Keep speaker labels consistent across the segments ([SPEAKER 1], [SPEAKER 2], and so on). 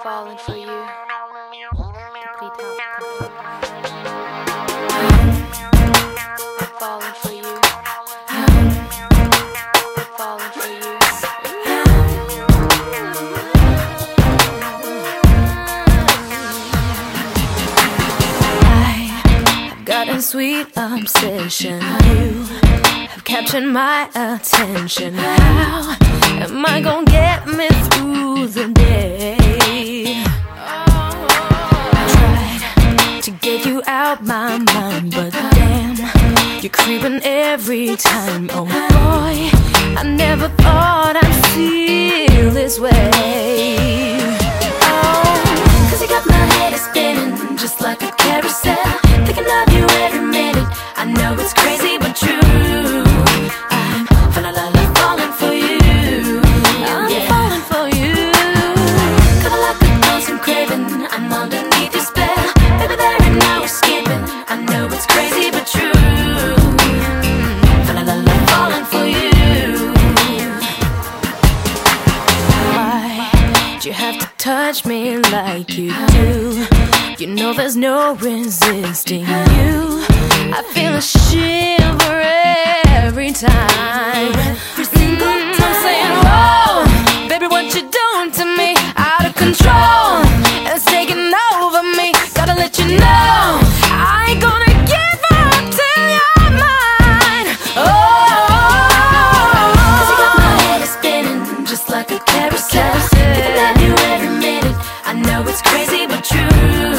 [SPEAKER 1] falling for you. Falling for you. Falling for you. I've got a sweet obsession. You have captured my attention. How am I gonna get me through the day? I tried to get you out my mind, but damn, you're creeping every time. Oh boy, I never thought I'd feel this way. Oh, 'cause you got my head spinning just like a carousel, thinking of you every minute. I know it's crazy but true. I'm falling for you. I'm falling for you. Kinda like a ghost I'm craving. I'm underneath your spell. Baby, there and now we're skipping. I know it's crazy but true. Falling for you. Why'd you have to touch me like you do? You know there's no resisting you. I feel a shiver every time. Every single time saying, whoa, baby, what you doing to me? Out of control, and it's taking over me. Gotta let you know, I ain't gonna give up till you're mine. Oh, 'cause you got my head spinning just like a carousel, thinking of you every minute. I know it's crazy but true.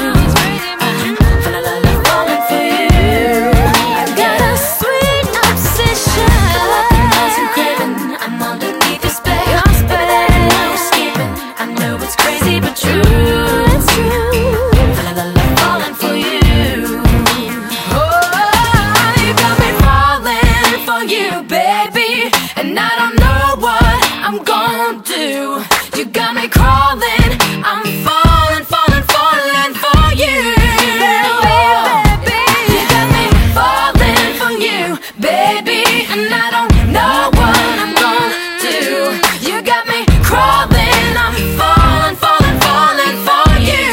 [SPEAKER 1] You got me crawling, I'm falling, falling, falling for you. Baby, you got me falling for you, baby, and I don't know what I'm gonna do. You got me crawling, I'm falling, falling, falling for you.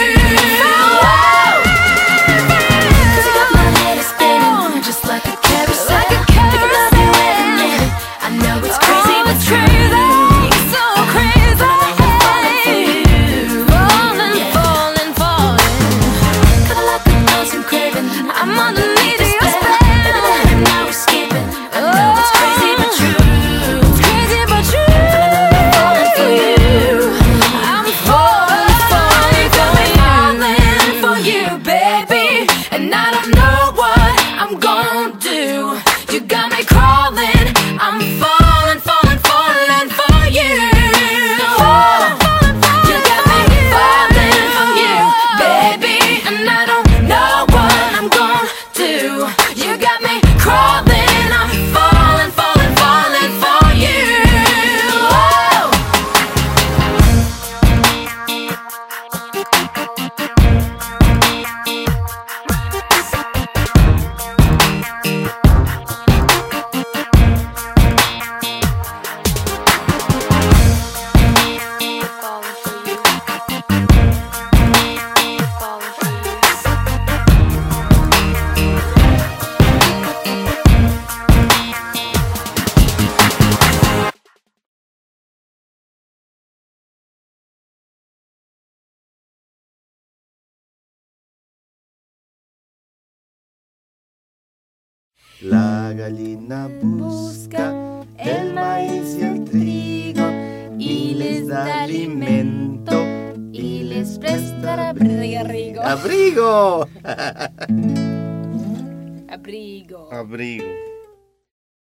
[SPEAKER 1] 'Cause you got my head spinning just like a carousel, thinking of you every minute. I know it's crazy, but true. I'm underneath the spell. Baby, there and now we're skipping. I know it's crazy but true. It's crazy but true. Falling for you. I'm falling for you, baby, and I don't know what I'm gonna do. You got me crawling. I'm falling, falling, falling for you. You got me falling for you, baby, and I don't know what I'm gonna do. You got me crawling, I'm falling, falling, falling for you. Whoa. Falling for you. Falling for you.
[SPEAKER 2] La gallina busca el maíz y el trigo y les da alimento y les presta abrigo. ¡Abrigo!
[SPEAKER 1] Abrigo.
[SPEAKER 2] Abrigo.